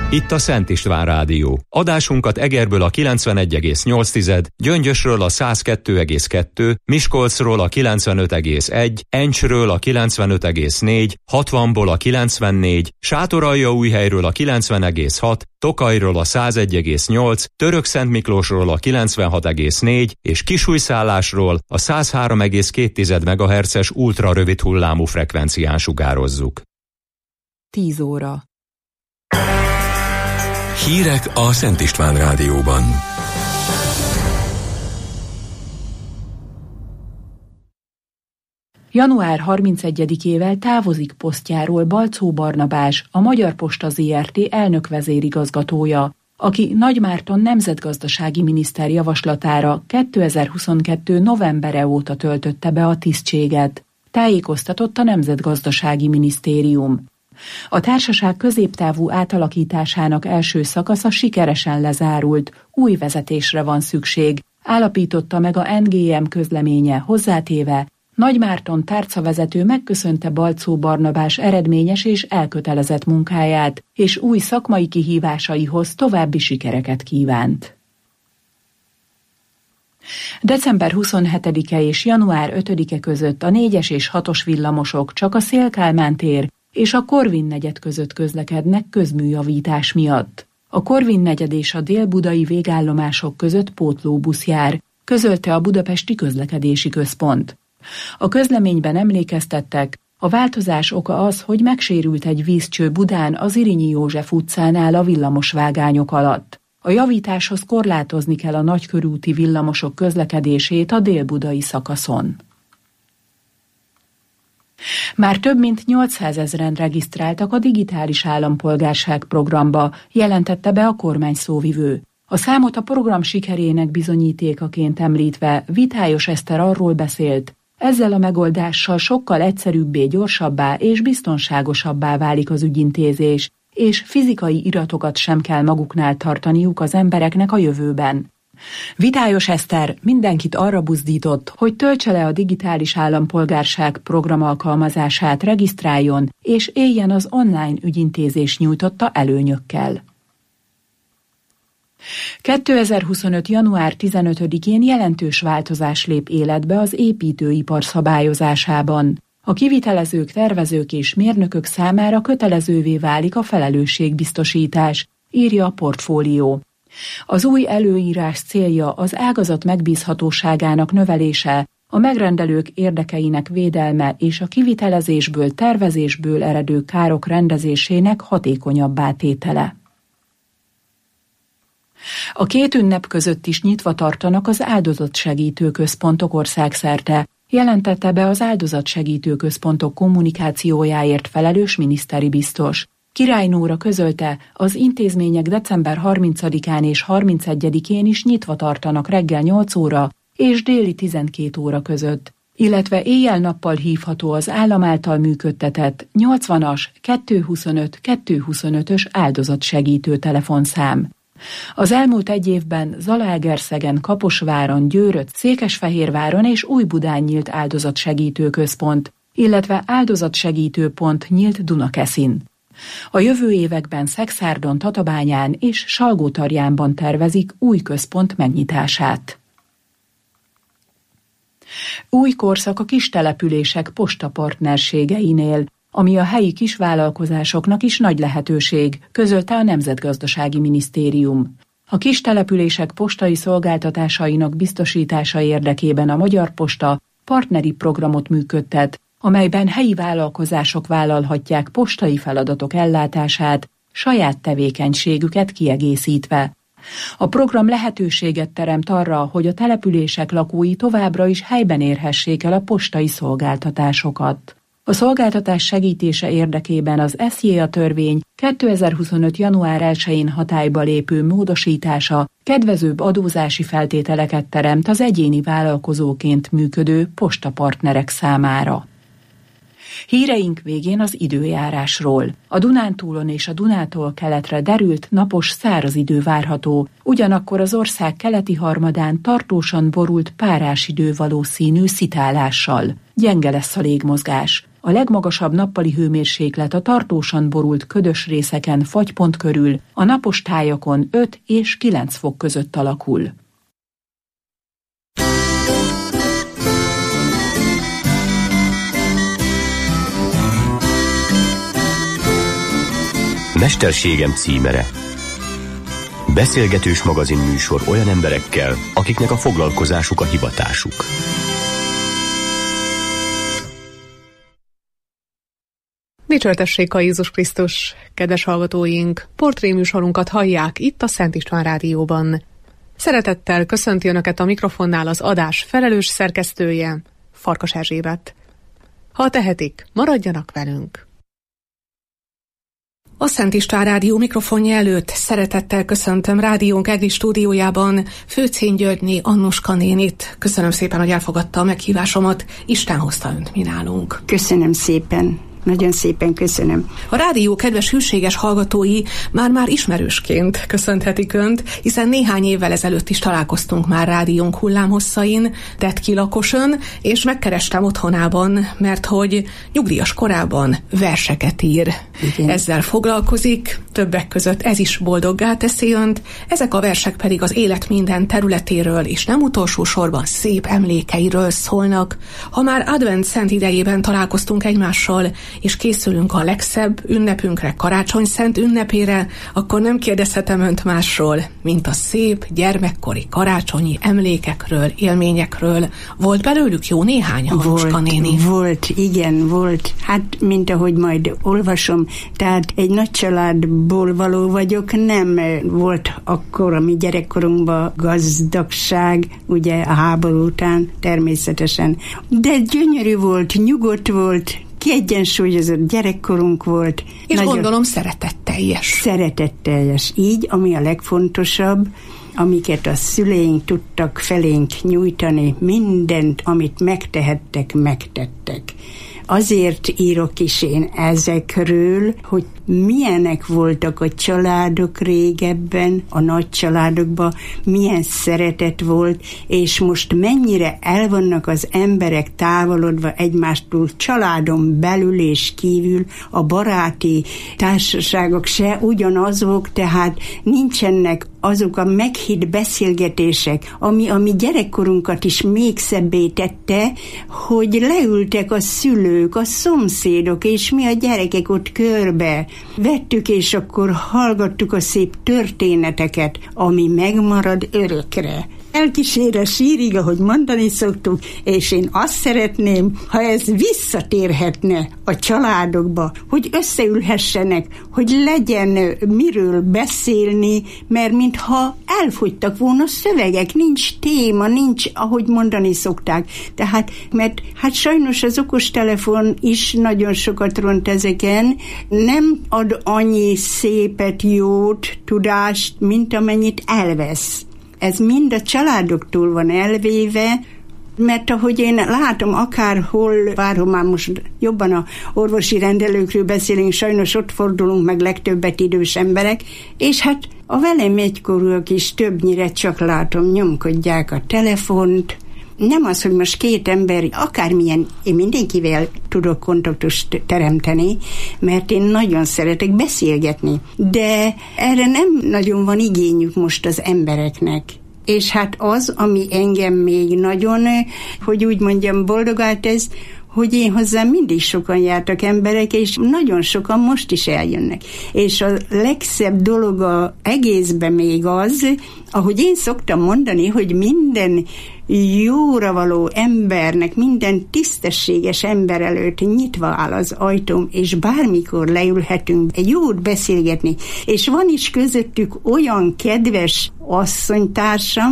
Itt a Szent István Rádió. Adásunkat Egerből a 91,8, Gyöngyösről a 102,2, Miskolcról a 95,1, Encsről a 95,4, 60-ból a 94, Sátoraljaújhelyről a 90,6, Tokajról a 101,8, Törökszentmiklósról a 96,4 és Kisújszállásról a 103,2 MHz-es ultrarövid hullámú frekvencián sugározzuk. 10 óra. Hírek a Szent István Rádióban. Január 31-ével távozik posztjáról Balczó Barnabás, a Magyar Posta Zrt. Elnök vezérigazgatója, aki Nagymárton nemzetgazdasági miniszter javaslatára 2022. novembere óta töltötte be a tisztséget, tájékoztatott a Nemzetgazdasági Minisztérium. A társaság középtávú átalakításának első szakasza sikeresen lezárult, új vezetésre van szükség, állapította meg a NGM közleménye, hozzátéve, Nagymárton tárcavezető megköszönte Balczó Barnabás eredményes és elkötelezett munkáját, és új szakmai kihívásaihoz további sikereket kívánt. December 27-e és január 5-e között a 4-es és 6-os villamosok csak a Széll-Kálmán tér és a Korvin negyed között közlekednek közműjavítás miatt. A Korvin negyed és a dél-budai végállomások között pótlóbusz jár, közölte a Budapesti Közlekedési Központ. A közleményben emlékeztettek, a változás oka az, hogy megsérült egy vízcső Budán az Irinyi József utcánál a villamosvágányok alatt. A javításhoz korlátozni kell a nagykörúti villamosok közlekedését a dél-budai szakaszon. Már több mint 800 000 regisztráltak a digitális állampolgárság programba, jelentette be a kormány szóvivő. A számot a program sikerének bizonyítékaként említve Vitályos Eszter arról beszélt, ezzel a megoldással sokkal egyszerűbbé, gyorsabbá és biztonságosabbá válik az ügyintézés, és fizikai iratokat sem kell maguknál tartaniuk az embereknek a jövőben. Vitályos Eszter mindenkit arra buzdított, hogy töltse le a digitális állampolgárság program alkalmazását, regisztráljon, és éljen az online ügyintézés nyújtotta előnyökkel. 2025. január 15-én jelentős változás lép életbe az építőipar szabályozásában. A kivitelezők, tervezők és mérnökök számára kötelezővé válik a felelősségbiztosítás, írja a Portfólió. Az új előírás célja az ágazat megbízhatóságának növelése, a megrendelők érdekeinek védelme és a kivitelezésből, tervezésből eredő károk rendezésének hatékonyabbá tétele. A két ünnep között is nyitva tartanak az áldozatsegítő központok országszerte, jelentette be az áldozatsegítő központok kommunikációjáért felelős miniszteri biztos. Király Nóra közölte, az intézmények december 30-án és 31-én is nyitva tartanak reggel 8 óra és déli 12 óra között, illetve éjjel-nappal hívható az állam által működtetett 80-as 225 225-ös áldozatsegítő telefonszám. Az elmúlt egy évben Zalaegerszegen, Kaposváron, Győrött, Székesfehérváron és Újbudán nyílt áldozatsegítő központ, illetve áldozatsegítő pont nyílt Dunakeszin. A jövő években Szekszárdon, Tatabányán és Salgótarjánban tervezik új központ megnyitását. Új korszak a kistelepülések postapartnerségeinél, ami a helyi kisvállalkozásoknak is nagy lehetőség, közölte a Nemzetgazdasági Minisztérium. A kistelepülések postai szolgáltatásainak biztosítása érdekében a Magyar Posta partneri programot működtet, amelyben helyi vállalkozások vállalhatják postai feladatok ellátását, saját tevékenységüket kiegészítve. A program lehetőséget teremt arra, hogy a települések lakói továbbra is helyben érhessék el a postai szolgáltatásokat. A szolgáltatás segítése érdekében az SZJA törvény 2025. január 1-én hatályba lépő módosítása kedvezőbb adózási feltételeket teremt az egyéni vállalkozóként működő postapartnerek számára. Híreink végén az időjárásról. A Dunántúlon és a Dunától keletre derült, napos, száraz idő várható, ugyanakkor az ország keleti harmadán tartósan borult párás idő valószínű szitálással. Gyenge lesz a légmozgás. A legmagasabb nappali hőmérséklet a tartósan borult ködös részeken fagypont körül, a napos tájakon 5 és 9 fok között alakul. Mesterségem címere. Beszélgetős magazinműsor olyan emberekkel, akiknek a foglalkozásuk a hivatásuk. Dicsértessék a Jézus Krisztus, kedves hallgatóink! Portréműsorunkat hallják itt a Szent István Rádióban. Szeretettel köszönti Önöket a mikrofonnál az adás felelős szerkesztője, Farkas Erzsébet. Ha tehetik, maradjanak velünk! A Szent István Rádió mikrofonja előtt szeretettel köszöntöm rádiónk egri stúdiójában Főczén Györgyné Annuska nénit. Köszönöm szépen, hogy elfogadta a meghívásomat. Isten hozta önt mi nálunk. Köszönöm szépen. Nagyon szépen köszönöm. A rádió kedves hűséges hallgatói már ismerősként köszönhetik Önt, hiszen néhány évvel ezelőtt is találkoztunk már rádiónk hullámhosszain, Detki Lakosön, és megkerestem otthonában, mert hogy nyugdíjas korában verseket ír. Igen. Ezzel foglalkozik, többek között ez is boldoggá teszi Önt, ezek a versek pedig az élet minden területéről, és nem utolsó sorban szép emlékeiről szólnak. Ha már advent szent idejében találkoztunk egymással, és készülünk a legszebb ünnepünkre, Karácsony Szent ünnepére, akkor nem kérdezhetem Önt másról, mint a szép gyermekkori karácsonyi emlékekről, élményekről. Volt belőlük jó néhány, Annuska néni? Volt, igen, volt. Hát, mint ahogy majd olvasom, tehát egy nagy családból való vagyok, nem volt akkor a mi gyerekkorunkban gazdagság, ugye a háború után természetesen, de gyönyörű volt, nyugodt volt, kiegyensúlyozott gyerekkorunk volt. És gondolom szeretetteljes. Szeretetteljes. Így, ami a legfontosabb, amiket a szüleink tudtak felénk nyújtani, mindent, amit megtehettek, megtettek. Azért írok is én ezekről, hogy milyenek voltak a családok régebben, a nagy családokban, milyen szeretet volt, és most mennyire el vannak az emberek távolodva egymástól, családon belül és kívül, a baráti társaságok se ugyanazok, tehát nincsenek azok a meghitt beszélgetések, ami a mi gyerekkorunkat is még szebbé tette, hogy leültek a szülők, a szomszédok, és mi a gyerekek ott körbe vettük, és akkor hallgattuk a szép történeteket, ami megmarad örökre. Elkísér a sírig, ahogy mondani szoktuk, és én azt szeretném, ha ez visszatérhetne a családokba, hogy összeülhessenek, hogy legyen miről beszélni, mert mintha elfogytak volna szövegek, nincs téma, nincs, ahogy mondani szokták. Tehát, mert hát sajnos az okostelefon is nagyon sokat ront ezeken, nem ad annyi szépet, jót, tudást, mint amennyit elvesz. Ez mind a családoktól van elvéve, mert ahogy én látom, akárhol, bárhol már most jobban a orvosi rendelőkről beszélünk, sajnos ott fordulunk meg legtöbbet idős emberek, és hát a velem egykorúak is többnyire csak látom, nyomkodják a telefont. Nem az, hogy most két ember, akármilyen, én mindenkivel tudok kontaktust teremteni, mert én nagyon szeretek beszélgetni, de erre nem nagyon van igényük most az embereknek. És hát az, ami engem még nagyon, hogy úgy mondjam, boldogá tesz, hogy én hozzám mindig sokan jártak emberek, és nagyon sokan most is eljönnek. És a legszebb dolog az egészben még az, ahogy én szoktam mondani, hogy minden jóra való embernek, minden tisztességes ember előtt nyitva áll az ajtóm, és bármikor leülhetünk egy jót beszélgetni. És van is közöttük olyan kedves asszonytársam,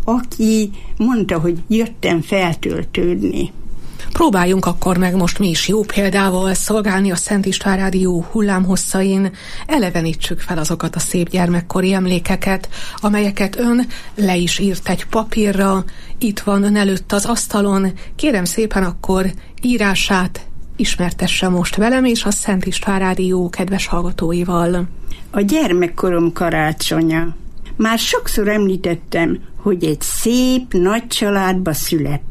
aki mondta, hogy jöttem feltöltődni. Próbáljunk akkor meg most mi is jó példával szolgálni a Szent István Rádió hullámhosszain, elevenítsük fel azokat a szép gyermekkori emlékeket, amelyeket ön le is írt egy papírra, itt van ön előtt az asztalon, kérem szépen akkor írását ismertesse most velem és a Szent István Rádió kedves hallgatóival. A gyermekkorom karácsonya. Már sokszor említettem, hogy egy szép nagy családba születtem.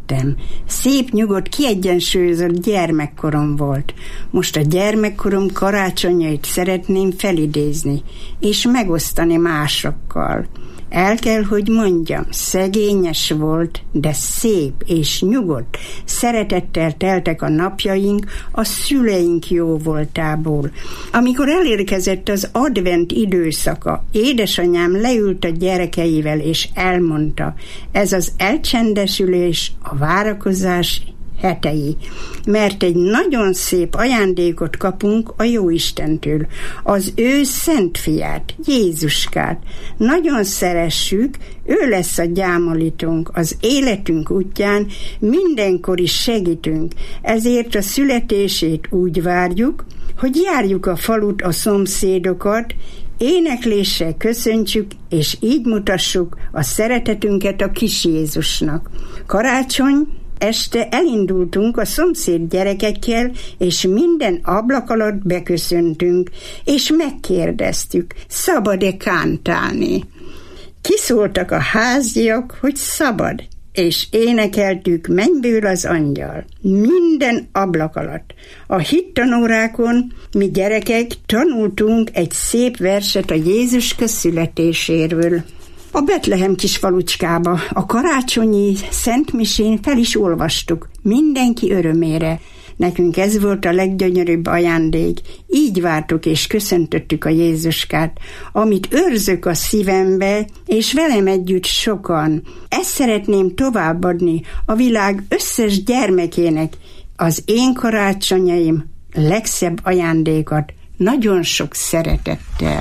szerettem. Szép, nyugodt, kiegyensúlyozott gyermekkorom volt. Most a gyermekkorom karácsonyait szeretném felidézni, és megosztani másokkal. El kell, hogy mondjam, szegényes volt, de szép és nyugodt. Szeretettel teltek a napjaink a szüleink jó voltából. Amikor elérkezett az advent időszaka, édesanyám leült a gyerekeivel és elmondta, ez az elcsendesülés, a várakozás hetei, mert egy nagyon szép ajándékot kapunk a Jóistentől, az ő szent fiát, Jézuskát. Nagyon szeressük, ő lesz a gyámolítónk, az életünk útján mindenkor is segítünk, ezért a születését úgy várjuk, hogy járjuk a falut, a szomszédokat, énekléssel köszöntsük, és így mutassuk a szeretetünket a kis Jézusnak. Karácsony este elindultunk a szomszéd gyerekekkel, és minden ablak alatt beköszöntünk, és megkérdeztük, szabad-e kántálni. Kiszóltak a háziak, hogy szabad, és énekeltük Mennyből az angyal. Minden ablak alatt. A hittanórákon mi gyerekek tanultunk egy szép verset a Jézuska születéséről. A Betlehem kis falucskába a karácsonyi szentmisén fel is olvastuk, mindenki örömére. Nekünk ez volt a leggyönyörűbb ajándék. Így vártuk és köszöntöttük a Jézuskát, amit őrzök a szívembe, és velem együtt sokan. Ezt szeretném továbbadni a világ összes gyermekének. Az én karácsonyaim legszebb ajándékat, nagyon sok szeretettel.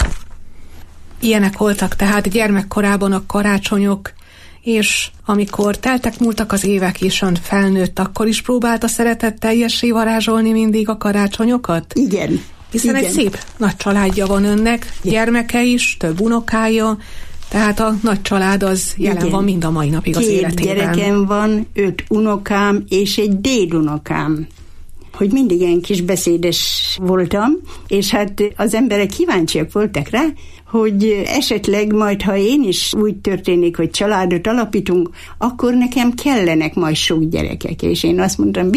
Ilyenek voltak tehát gyermekkorában a karácsonyok, és amikor teltek múltak az évek és ön felnőtt, akkor is próbálta szeretetteljessé varázsolni mindig a karácsonyokat? Igen. Hiszen igen. Egy szép nagy családja van önnek, gyermeke is, több unokája, tehát a nagy család az jelen van mind a mai napig az életében. 2 gyerekem van, 5 unokám és egy dédunokám. Hogy mindig ilyen kis beszédes voltam, és hát az emberek kíváncsiak voltak rá, hogy esetleg majd, ha én is úgy történik, hogy családot alapítunk, akkor nekem kellenek majd sok gyerekek. És én azt mondtam,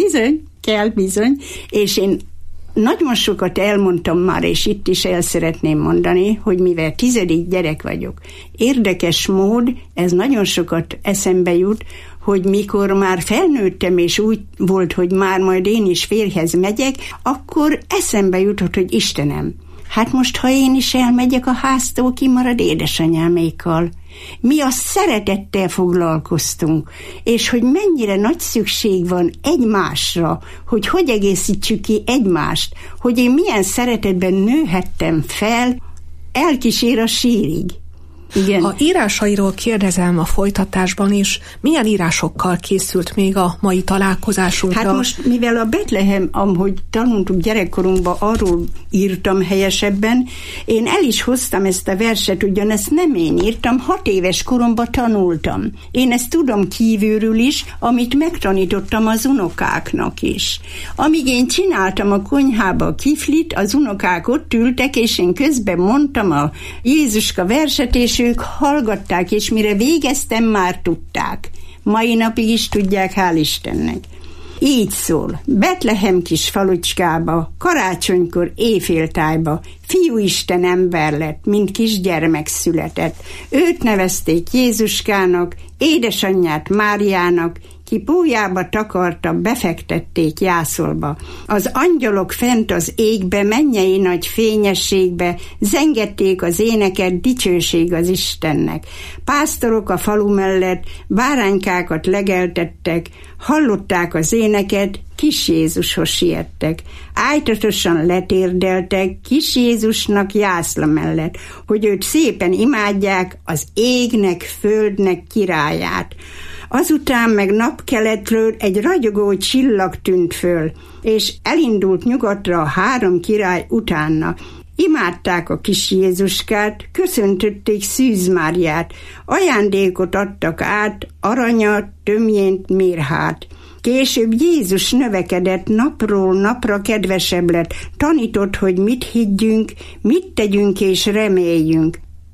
bizony, és én nagyon sokat elmondtam már, és itt is el szeretném mondani, hogy mivel 10. gyerek vagyok, érdekes mód, ez nagyon sokat eszembe jut, hogy mikor már felnőttem, és úgy volt, hogy már majd én is férjhez megyek, akkor eszembe jutott, hogy Istenem, hát most, ha én is elmegyek a háztól, kimarad édesanyámékkal. Mi a szeretettel foglalkoztunk, és hogy mennyire nagy szükség van egymásra, hogy egészítsük ki egymást, hogy én milyen szeretetben nőhettem fel, elkísér a sírig. Igen. A írásairól kérdezem a folytatásban is, milyen írásokkal készült még a mai találkozásunkra? Hát most, mivel a Betlehem, ahogy tanultuk gyerekkorunkban, arról írtam helyesebben, én el is hoztam ezt a verset, ugyanezt nem én írtam, 6 éves koromban tanultam. Én ezt tudom kívülről is, amit megtanítottam az unokáknak is. Amíg én csináltam a konyhába a kiflit, az unokák ott ültek, és én közben mondtam a Jézuska verset, és ők hallgatták, és mire végeztem, már tudták. Mai napig is tudják, hál' Istennek. Így szól, Betlehem kis falucskába, karácsonykor éjféltájba, fiúisten ember lett, mint kisgyermek született. Őt nevezték Jézuskának, édesanyját Máriának, ki pólyába takarta, befektették jászolba. Az angyalok fent az égbe, mennyei nagy fényességbe, zengették az éneket, dicsőség az Istennek. Pásztorok a falu mellett báránykákat legeltettek, hallották az éneket, kis Jézushoz siettek. Ájtatosan letérdeltek kis Jézusnak jászla mellett, hogy őt szépen imádják, az égnek, földnek királyát. Azután meg napkeletről egy ragyogó csillag tűnt föl, és elindult nyugatra a 3 király utána. Imádták a kis Jézuskát, köszöntötték Szűz Máriát, ajándékot adtak át, aranyat, tömjént, mirhát. Később Jézus növekedett, napról napra kedvesebb lett, tanított, hogy mit higgyünk, mit tegyünk és reméljünk.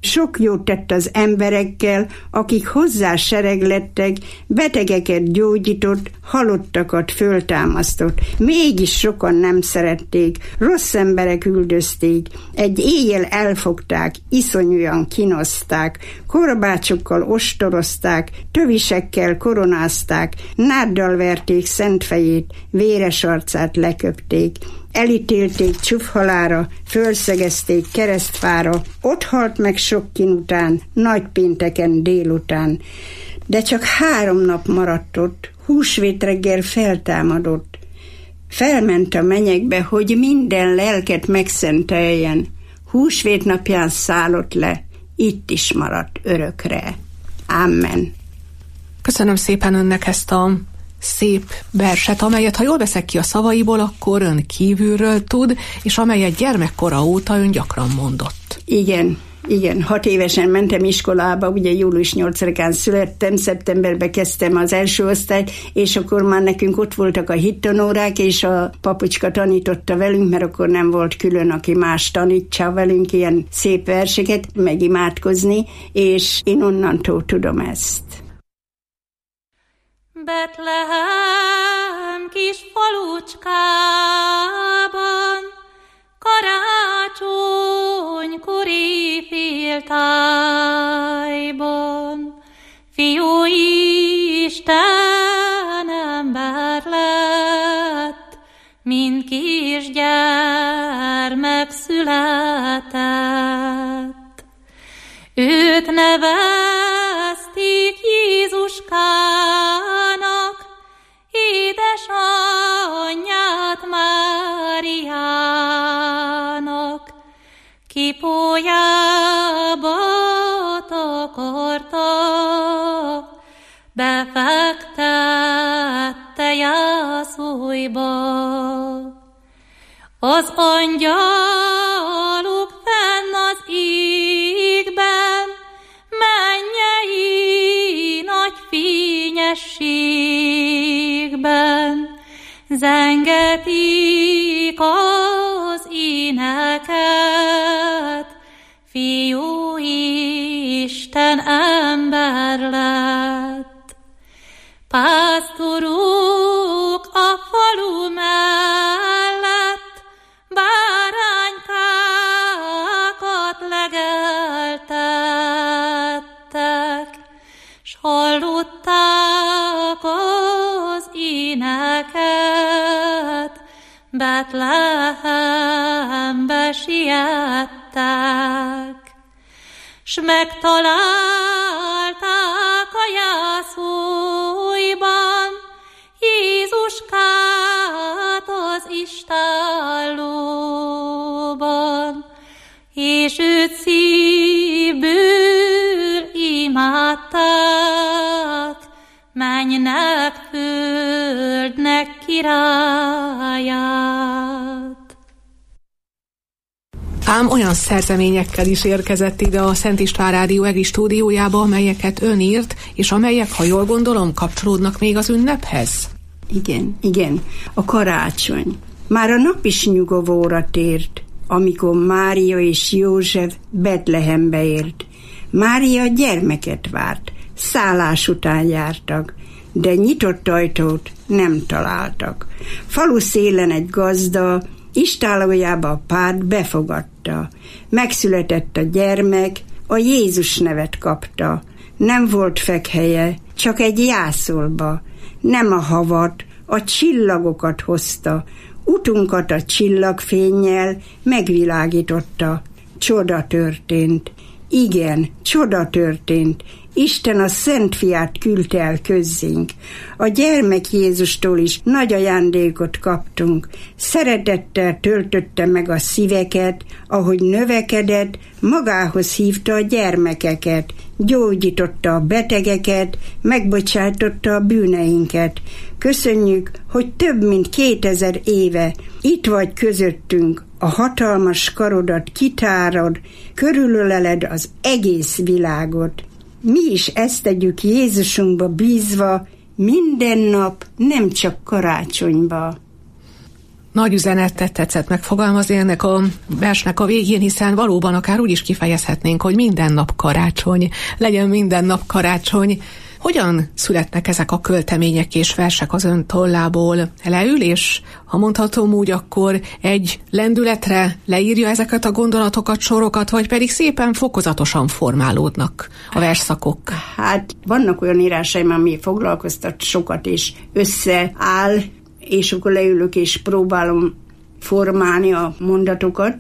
Sok jót tett az emberekkel, akik hozzá sereglettek, betegeket gyógyított, halottakat föltámasztott. Mégis sokan nem szerették, rossz emberek üldözték, egy éjjel elfogták, iszonyúan kínozták, korbácsokkal ostorozták, tövisekkel koronázták, náddal verték szent fejét, véres arcát leköpték. Elítélték csufhalára, fölszegezték keresztfára, ott halt meg sok kín után, nagypénteken délután. De csak 3 nap maradt ott, húsvét reggel feltámadott. Felment a mennyekbe, hogy minden lelket megszenteljen. Húsvét napján szállott le, itt is maradt örökre. Amen. Köszönöm szépen önnek ezt a szép verset, amelyet, ha jól veszek ki a szavaiból, akkor ön kívülről tud, és amelyet gyermekkora óta ön gyakran mondott. Igen, 6 évesen mentem iskolába, ugye július 8-án születtem, szeptemberben kezdtem az első osztályt, és akkor már nekünk ott voltak a hittanórák, és a papucska tanította velünk, mert akkor nem volt külön, aki más tanítsa velünk ilyen szép verseket, megimádkozni, és én onnantól tudom ezt. Betlehem kis falucskában, karácsonykori féltájban, Fiú Isten ember lett, mint kisgyermek született. Őt nevezték Jézuskának, édesanyját Máriának, kipójába takarta, befektette jászolba. Az angyalok fenn az égben, mennyei nagy fényességben, zengetik az éneket, Fiú Isten ember lett. Pásztorok a falu mellett, báránykákat legeltettek, s hallották az éneket, Betlehembe siettek, s megtalálták a jászolban Jézuskát az istállóban, és őt szívből imádták, mennynek, földnek királyát. Ám olyan szerzeményekkel is érkezett ide a Szent István Rádió EGRI stúdiójába, amelyeket ön írt, és amelyek, ha jól gondolom, kapcsolódnak még az ünnephez? Igen. A karácsony. Már a nap is nyugovóra tért, amikor Mária és József Betlehembe ért. Mária gyermeket várt, szállás után jártak, de nyitott ajtót nem találtak. Falu szélen egy gazda istállójába a párt befogadta. Megszületett a gyermek, a Jézus nevet kapta. Nem volt fekhelye, csak egy jászolba. Nem a havat, a csillagokat hozta. Utunkat a csillagfénnyel megvilágította. Csoda történt. Igen, csoda történt. Isten a Szent Fiát küldte el közzénk. A gyermek Jézustól is nagy ajándékot kaptunk. Szeretettel töltötte meg a szíveket, ahogy növekedett, magához hívta a gyermekeket, gyógyította a betegeket, megbocsátotta a bűneinket. Köszönjük, hogy több mint 2000 éve itt vagy közöttünk, a hatalmas karodat kitárad, körülöleled az egész világot. Mi is ezt tegyük Jézusunkba bízva, minden nap, nem csak karácsonyba. Nagy üzenetet tetszett megfogalmazni ennek a versnek a végén, hiszen valóban akár úgy is kifejezhetnénk, hogy minden nap karácsony, legyen minden nap karácsony. Hogyan születnek ezek a költemények és versek az ön tollából? Leül, és ha mondhatom úgy, akkor egy lendületre leírja ezeket a gondolatokat, sorokat, vagy pedig szépen fokozatosan formálódnak a versszakok? Hát vannak olyan írásaim, ami foglalkoztat sokat, és összeáll, és akkor leülök, és próbálom formálni a mondatokat,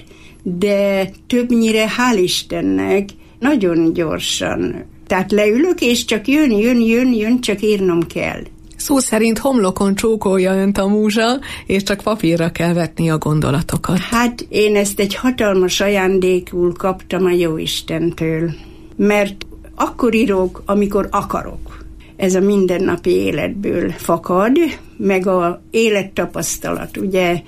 de többnyire, hál' Istennek, nagyon gyorsan. Tehát leülök, és csak jön, csak írnom kell. Szó szerint homlokon csókolja önt a múzsa, és csak papírra kell vetni a gondolatokat. Hát én ezt egy hatalmas ajándékul kaptam a Jóistentől, mert akkor írok, amikor akarok. Ez a mindennapi életből fakad, meg a élettapasztalat, ugye.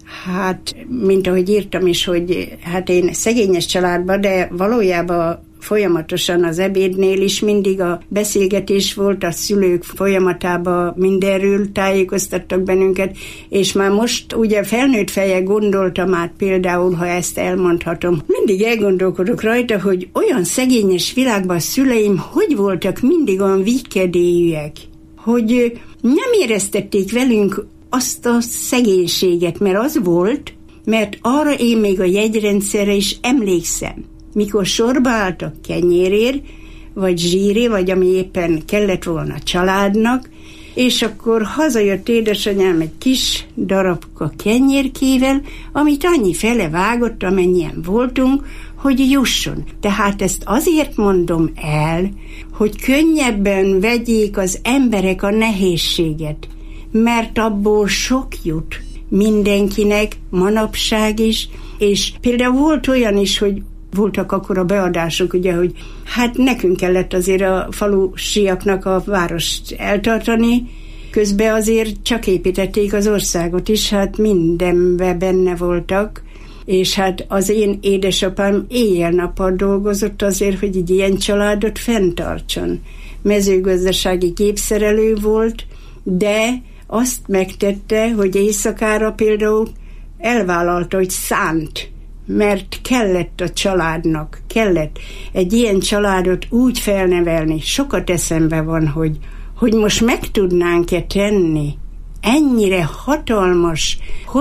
Hát, mint ahogy írtam is, hogy hát én szegényes családban, de valójában folyamatosan az ebédnél is mindig a beszélgetés volt, a szülők folyamatában mindenről tájékoztattak bennünket, és már most ugye felnőtt fejjel gondoltam át például, ha ezt elmondhatom. Mindig elgondolkodok rajta, hogy olyan szegényes világban a szüleim hogy voltak mindig olyan vigykedélyűek, hogy nem éreztették velünk azt a szegénységet, mert az volt, mert arra én még a jegyrendszerre is emlékszem. Mikor sorba álltak kenyérért, vagy zsírért, vagy ami éppen kellett volna a családnak, és akkor hazajött édesanyám egy kis darabka kenyérkével, amit annyi fele vágott, amennyien voltunk, hogy jusson. Tehát ezt azért mondom el, hogy könnyebben vegyék az emberek a nehézséget, mert abból sok jut mindenkinek, manapság is, és például volt olyan is, hogy voltak akkor a beadások, ugye, hogy hát nekünk kellett azért a falusiaknak a várost eltartani, közben azért csak építették az országot is, hát mindenben benne voltak, és hát az én édesapám éjjel-nappal dolgozott azért, hogy egy ilyen családot fenntartson. Mezőgazdasági gépszerelő volt, de azt megtette, hogy éjszakára például elvállalta, hogy szánt, mert kellett a családnak, kellett egy ilyen családot úgy felnevelni. Sokat eszembe van, hogy most meg tudnánk-e tenni ennyire hatalmas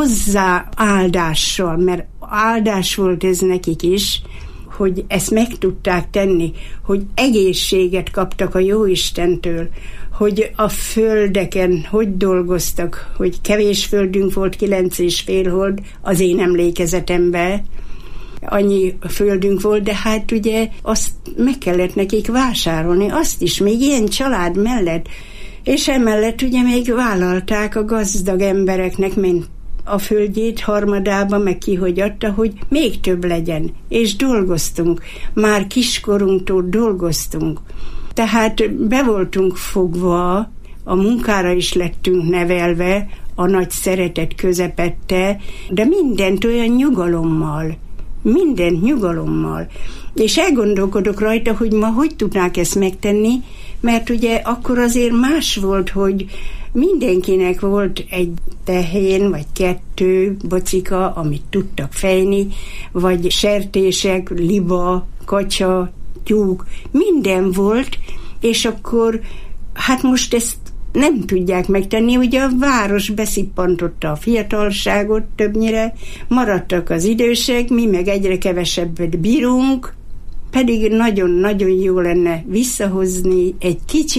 hozzááldással, mert áldás volt ez nekik is, hogy ezt meg tudták tenni, hogy egészséget kaptak a Jóistentől, hogy a földeken hogy dolgoztak, hogy kevés földünk volt, 9,5 hold az én emlékezetemben, annyi földünk volt, de hát ugye azt meg kellett nekik vásárolni, azt is még ilyen család mellett, és emellett ugye még vállalták a gazdag embereknek, mint a földjét harmadában, meg ki, hogy adta, hogy még több legyen, és dolgoztunk, már kiskorunktól dolgoztunk. Tehát be voltunk fogva, a munkára is lettünk nevelve, a nagy szeretet közepette, de mindent olyan nyugalommal, mindent nyugalommal. És elgondolkodok rajta, hogy ma hogy tudnák ezt megtenni, mert ugye akkor azért más volt, hogy mindenkinek volt egy tehén, vagy 2 bocika, amit tudtak fejni, vagy sertések, liba, kacsa, tyúk, minden volt, és akkor hát most ezt nem tudják megtenni, ugye a város beszippantotta a fiatalságot többnyire, maradtak az idősek, mi meg egyre kevesebbet bírunk, pedig nagyon-nagyon jó lenne visszahozni egy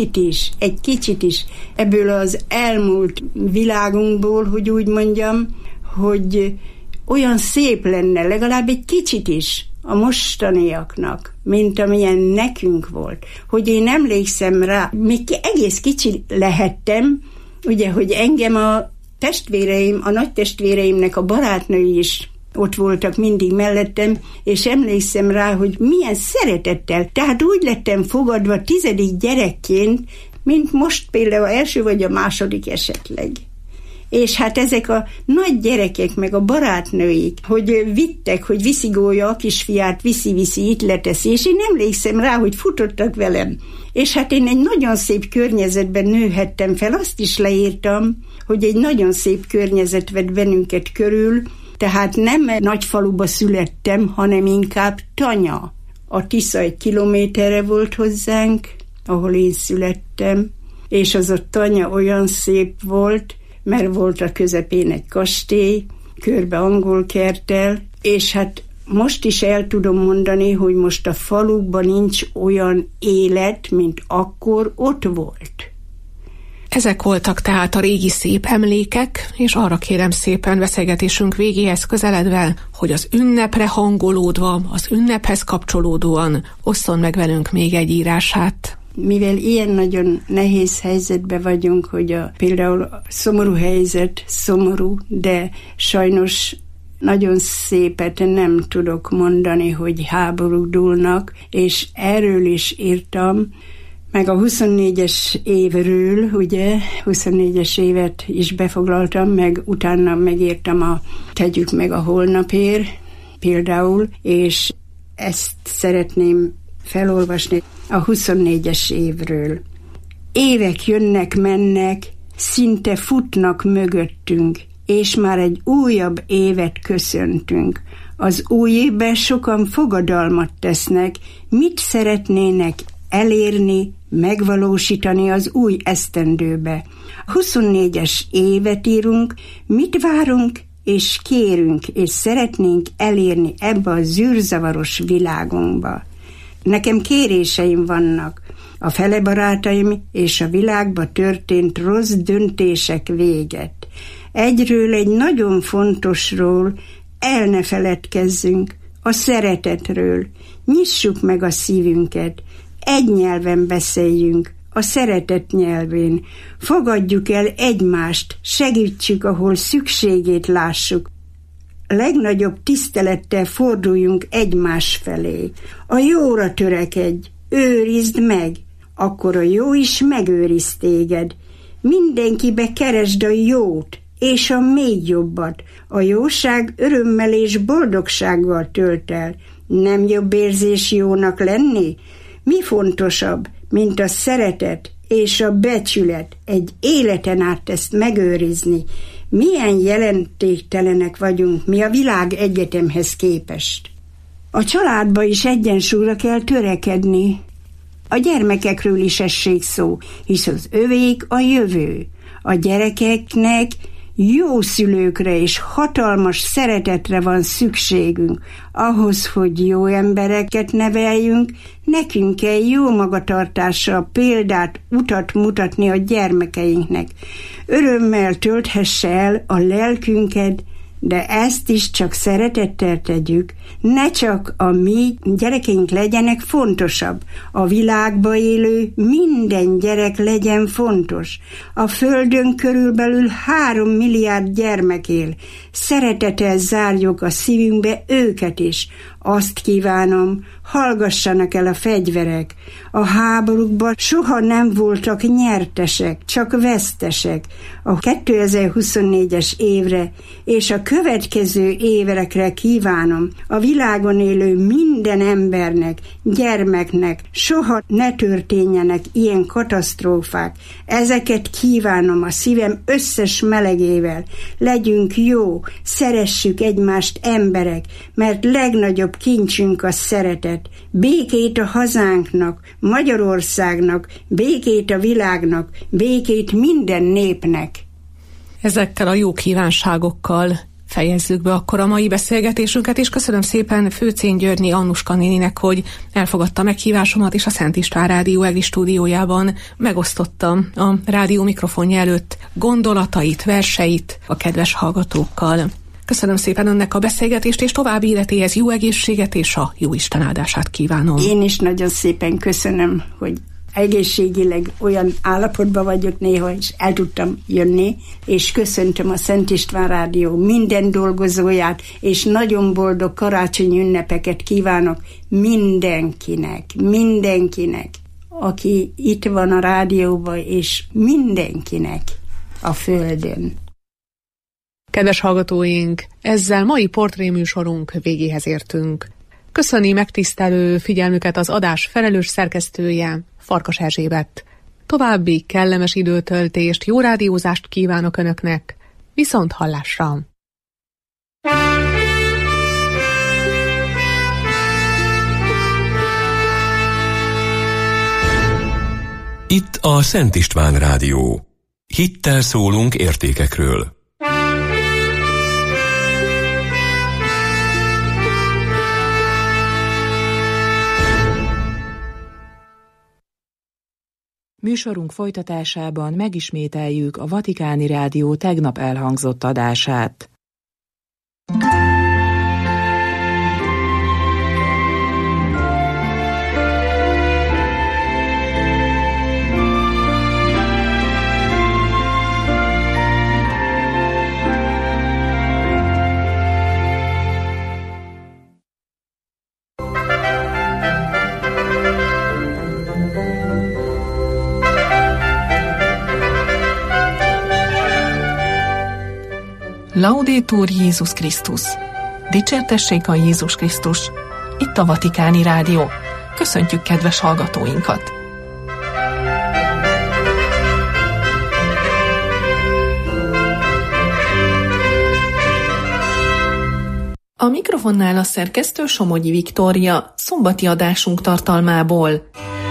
kicsit is ebből az elmúlt világunkból, hogy úgy mondjam, hogy olyan szép lenne legalább egy kicsit is a mostaniaknak, mint amilyen nekünk volt. Hogy én emlékszem rá, még egész kicsi lehettem, ugye, hogy engem a testvéreim, a nagy testvéreimnek a barátnői is ott voltak mindig mellettem, és emlékszem rá, hogy milyen szeretettel. Tehát úgy lettem fogadva 10. gyerekként, mint most például első vagy a második esetleg. És hát ezek a nagy gyerekek, meg a barátnőik, hogy vittek, hogy viszigolja a kisfiát, viszi, itt leteszi, és én emlékszem rá, hogy futottak velem. És hát én egy nagyon szép környezetben nőhettem fel, azt is leírtam, hogy egy nagyon szép környezet vett bennünket körül, tehát nem nagy faluba születtem, hanem inkább Tanya. A Tisza 1 kilométerre volt hozzánk, ahol én születtem, és az a Tanya olyan szép volt, mert volt a közepén egy kastély, körbe angol kerttel, és hát most is el tudom mondani, hogy most a falukban nincs olyan élet, mint akkor ott volt. Ezek voltak tehát a régi szép emlékek, és arra kérem szépen beszélgetésünk végéhez közeledve, hogy az ünnepre hangolódva, az ünnephez kapcsolódóan osszon meg velünk még egy írását. Mivel ilyen nagyon nehéz helyzetben vagyunk, hogy például a szomorú helyzet szomorú, de sajnos nagyon szépet nem tudok mondani, hogy háborúk dúlnak, és erről is írtam, meg a 24-es évről, ugye, 24-es évet is befoglaltam, meg utána megírtam a Tegyük meg a holnapért például, és ezt szeretném felolvasni a 24-es évről. Évek jönnek-mennek, szinte futnak mögöttünk, és már egy újabb évet köszöntünk. Az új évben sokan fogadalmat tesznek, mit szeretnének elérni, megvalósítani az új esztendőbe. 24-es évet írunk, mit várunk és kérünk, és szeretnénk elérni ebbe a zűrzavaros világunkba. Nekem kéréseim vannak. A fele barátaim és a világba történt rossz döntések véget. Egyről, egy nagyon fontosról el ne feledkezzünk, a szeretetről. Nyissuk meg a szívünket, egy nyelven beszéljünk, a szeretet nyelvén. Fogadjuk el egymást, segítsük, ahol szükségét lássuk. Legnagyobb tisztelettel forduljunk egymás felé. A jóra törekedj, őrizd meg, akkor a jó is megőriz téged. Mindenkibe keresd a jót, és a még jobbat. A jóság örömmel és boldogsággal tölt el. Nem jobb érzés jónak lenni? Mi fontosabb, mint a szeretet és a becsület, egy életen át ezt megőrizni? Milyen jelentéktelenek vagyunk mi a világ egyetemhez képest. A családba is egyensúlyra kell törekedni. A gyermekekről is essék szó, hisz az övék a jövő. A gyerekeknek jó szülőkre és hatalmas szeretetre van szükségünk. Ahhoz, hogy jó embereket neveljünk, nekünk kell jó magatartással példát, utat mutatni a gyermekeinknek. Örömmel tölthesse el a lelkünket, de ezt is csak szeretettel tegyük. Ne csak a mi gyerekeink legyenek fontosabb. A világba élő minden gyerek legyen fontos. A földön körülbelül 3 milliárd gyermek él. Szeretettel zárjuk a szívünkbe őket is. Azt kívánom, hallgassanak el a fegyverek. A háborúkban soha nem voltak nyertesek, csak vesztesek. A 2024-es évre és a következő évekre kívánom a világon élő minden embernek, gyermeknek soha ne történjenek ilyen katasztrófák. Ezeket kívánom a szívem összes melegével. Legyünk jó, szeressük egymást emberek, mert legnagyobb kincsünk a szeretet. Békét a hazánknak, Magyarországnak, békét a világnak, békét minden népnek. Ezekkel a jó kívánságokkal fejezzük be akkor a mai beszélgetésünket, és köszönöm szépen Főcén Györgyi Annuska néninek, hogy elfogadta meghívásomat, és a Szent István Rádió EGRI stúdiójában megosztottam a rádió mikrofonja előtt gondolatait, verseit a kedves hallgatókkal. Köszönöm szépen önnek a beszélgetést, és további életéhez jó egészséget és a jó Isten áldását kívánom. Én is nagyon szépen köszönöm, hogy egészségileg olyan állapotban vagyok néha, és el tudtam jönni, és köszöntöm a Szent István Rádió minden dolgozóját, és nagyon boldog karácsonyi ünnepeket kívánok mindenkinek, aki itt van a rádióban, és mindenkinek a földön. Kedves hallgatóink, ezzel mai portréműsorunk végéhez értünk. Köszöni megtisztelő figyelmüket az adás felelős szerkesztője, Farkas Erzsébet. További kellemes időtöltést, jó rádiózást kívánok Önöknek. Viszont hallásra! Itt a Szent István Rádió. Hittel szólunk értékekről. Műsorunk folytatásában megismételjük a Vatikáni Rádió tegnap elhangzott adását. Laudetur Jézus Krisztus! Dicsértessék a Jézus Krisztus! Itt a Vatikáni Rádió. Köszöntjük kedves hallgatóinkat! A mikrofonnál a szerkesztő Somogyi Viktória, szombati adásunk tartalmából.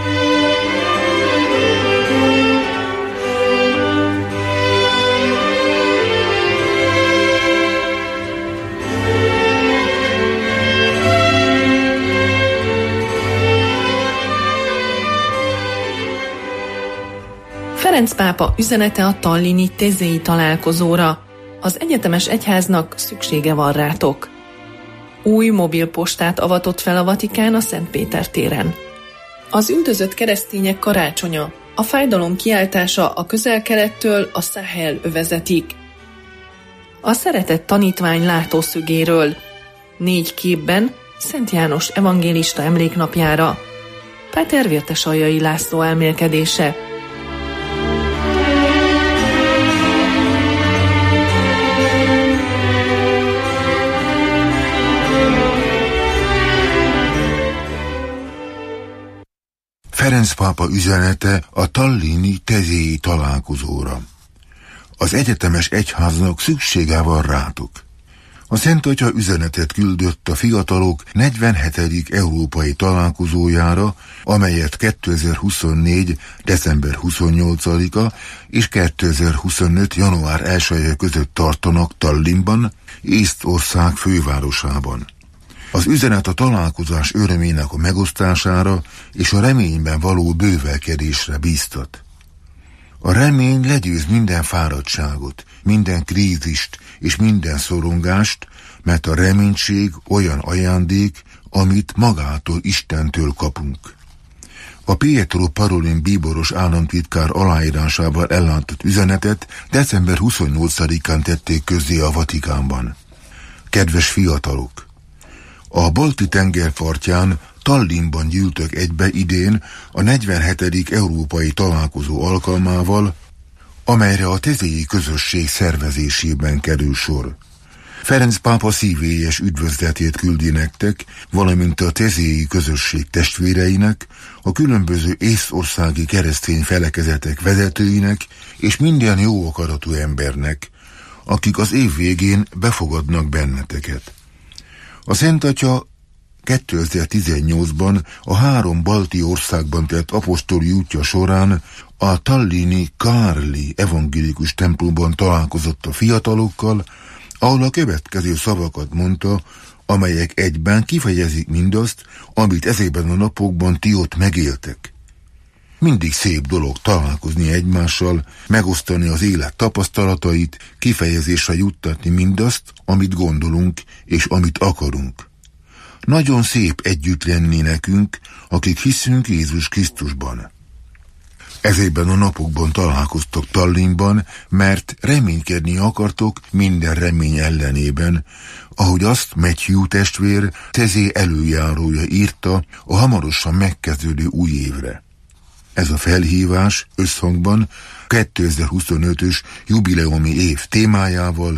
Ferenc pápa üzenete a tallini Tézéi találkozóra. Az egyetemes egyháznak szüksége van rátok. Új mobilpostát avatott fel a Vatikán a Szent Péter téren. Az üldözött keresztények karácsonya, a fájdalom kiáltása a Közel-Kelettől a Száhel övezetig. A szeretett tanítvány látószögéről. 4 képben Szent János evangélista emléknapjára. Páter Vértesaljai László elmélkedése. Ferenc pápa üzenete a tallini Tézéi találkozóra. Az egyetemes egyháznak szüksége van rátok. A Szent Atya üzenetet küldött a fiatalok 47. európai találkozójára, amelyet 2024. december 28-a és 2025. január 1-e között tartanak Tallinnban, Észtország fővárosában. Az üzenet a találkozás örömének a megosztására és a reményben való bővelkedésre bíztat. A remény legyőz minden fáradtságot, minden krízist és minden szorongást, mert a reménység olyan ajándék, amit magától Istentől kapunk. A Pietro Parolin bíboros államtitkár aláírásával ellátott üzenetet december 28-án tették közzé a Vatikánban. Kedves fiatalok! A Balti-tenger partján Tallinnban gyűltök egybe idén a 47. európai találkozó alkalmával, amelyre a tézéi közösség szervezésében kerül sor. Ferenc pápa szívélyes üdvözletét küldi nektek, valamint a tézéi közösség testvéreinek, a különböző észtországi keresztény felekezetek vezetőinek és minden jó akaratú embernek, akik az év végén befogadnak benneteket. A Szent Atya 2018-ban a 3 balti országban tett apostoli útja során a tallini Kárli evangélikus templomban találkozott a fiatalokkal, ahol a következő szavakat mondta, amelyek egyben kifejezik mindazt, amit ezekben a napokban ti ott megéltek. Mindig szép dolog találkozni egymással, megosztani az élet tapasztalatait, kifejezésre juttatni mindazt, amit gondolunk és amit akarunk. Nagyon szép együtt lenni nekünk, akik hiszünk Jézus Krisztusban. Ezekben a napokban találkoztok Tallinnban, mert reménykedni akartok minden remény ellenében, ahogy azt Matthew testvér Tézé előjárója írta a hamarosan megkezdődő új évre. Ez a felhívás összhangban 2025-ös jubileumi év témájával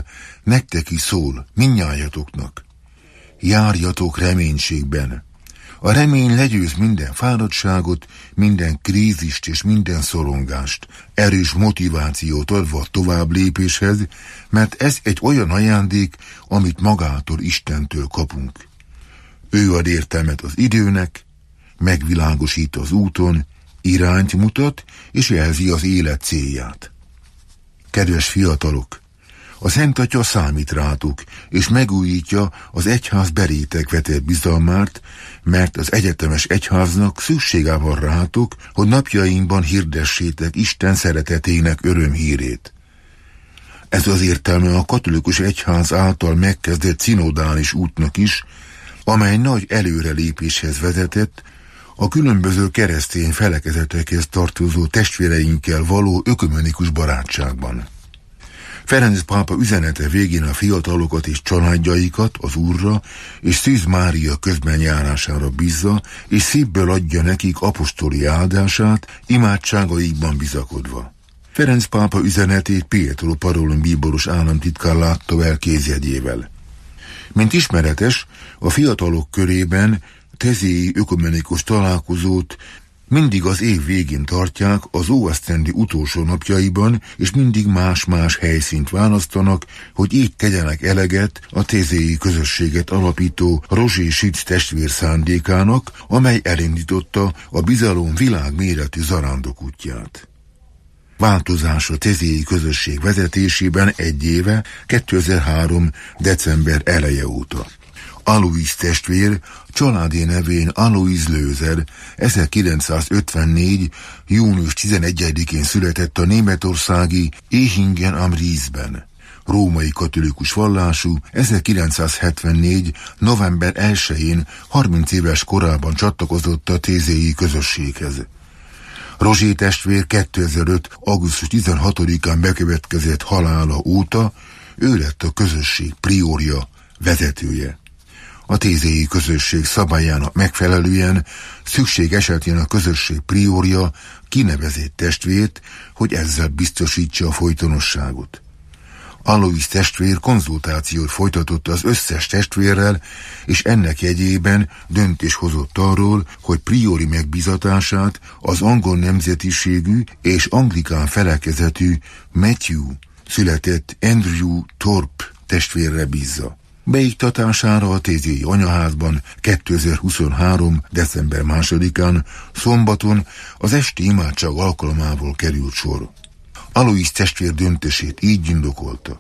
nektek is szól, mindnyájatoknak. Járjatok reménységben. A remény legyőz minden fáradtságot, minden krízist és minden szorongást, erős motivációt adva a tovább lépéshez, mert ez egy olyan ajándék, amit magától, Istentől kapunk. Ő ad értelmet az időnek, megvilágosít az úton, irányt mutat és jelzi az élet célját. Kedves fiatalok! A Szent Atya számít rátok, és megújítja az egyház belétek vetett bizalmát, mert az egyetemes egyháznak szüksége van rátok, hogy napjainkban hirdessétek Isten szeretetének örömhírét. Ez az értelme a katolikus egyház által megkezdett szinodális útnak is, amely nagy előrelépéshez vezetett, a különböző keresztény felekezetekhez tartozó testvéreinkkel való ökumenikus barátságban. Ferenc pápa üzenete végén a fiatalokat és családjaikat az Úrra és Szűz Mária közbenjárására bízza, és szívből adja nekik apostoli áldását, imádságaikban bizakodva. Ferenc pápa üzenetét Pietro Parolin bíboros államtitkár látta el kézjegyével. Mint ismeretes, a fiatalok körében tezéi ökumenikus találkozót mindig az év végén tartják az óesztendi utolsó napjaiban, és mindig más-más helyszínt választanak, hogy így tegyenek eleget a tezéi közösséget alapító Rozsé Sic testvér szándékának, amely elindította a bizalom világméretű zarándokútját. Változás a tezéi közösség vezetésében egy éve, 2003. december eleje óta. Alois testvér, családi nevén Alois Löser, 1954. június 11-én született a németországi Ehingen am Riesben. Római katolikus vallású, 1974. november 1-én 30 éves korában csatlakozott a tézéi közösséghez. Rozsé testvér 2005. augusztus 16-án bekövetkezett halála óta ő lett a közösség priorja, vezetője. A tézéi közösség szabályának megfelelően szükség esetén a közösség priorja kinevezi testvért, hogy ezzel biztosítsa a folytonosságot. Alois testvér konzultációt folytatott az összes testvérrel, és ennek jegyében döntés hozott arról, hogy priori megbízatását az angol nemzetiségű és anglikán felekezetű Matthew született Andrew Thorpe testvérre bízza. Beiktatására a tézéi anyaházban 2023. december 2-án szombaton az esti imádság alkalmával került sor. Alois testvér döntését így indokolta.